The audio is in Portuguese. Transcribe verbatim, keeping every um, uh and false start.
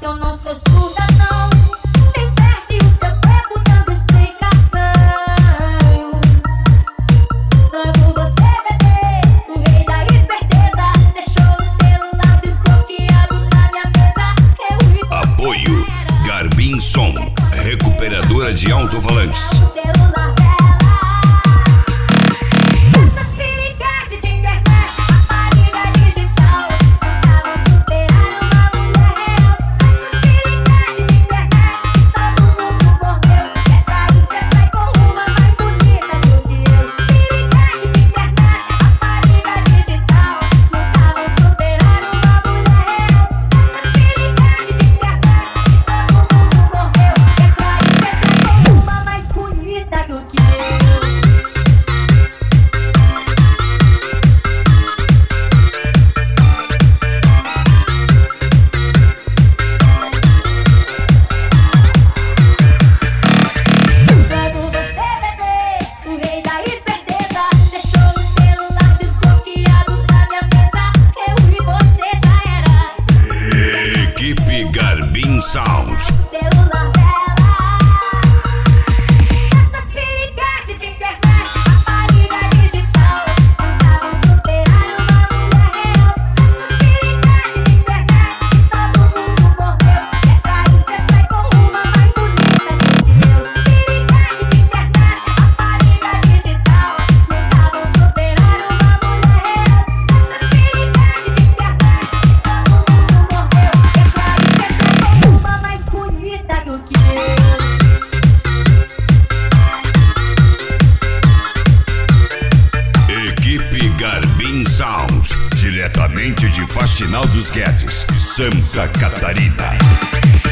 eu não sou surda não. Nem perde o seu tempo dando explicação. Logo você, bebê, o rei da esperteza, deixou o celular desbloqueado na minha mesa. Eu e você. Apoio Garbin Som, recuperadora de alto-falantes. Garbin Sound. Celular dela. Essas piriquetes de internet, rapariga digital, tentavam superar uma mulher real. Essas piriquetes de internet, todo mundo morreu. É claro, cê vai com uma mais bonita do que eu. Piriquete de internet, rapariga digital, tentavam superar uma mulher real. Essas piriquetes de internet, todo mundo morreu. É claro, cê vai com uma mais bonita do que eu. Equipe Garbin Sound, diretamente de Faxinal dos Guedes, Santa Catarina.